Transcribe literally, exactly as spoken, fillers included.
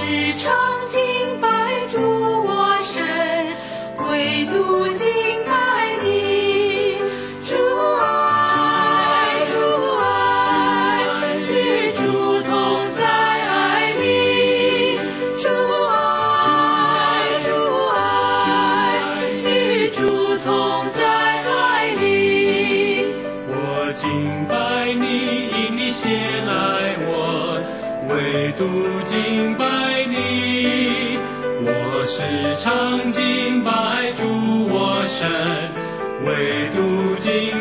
时常敬拜主我神，唯独敬拜你。主爱，主爱，与主同在爱里。主爱，主爱，与主同在爱里。 我敬拜你，因你先爱我，唯独敬拜你。我时常敬拜主我神，唯独敬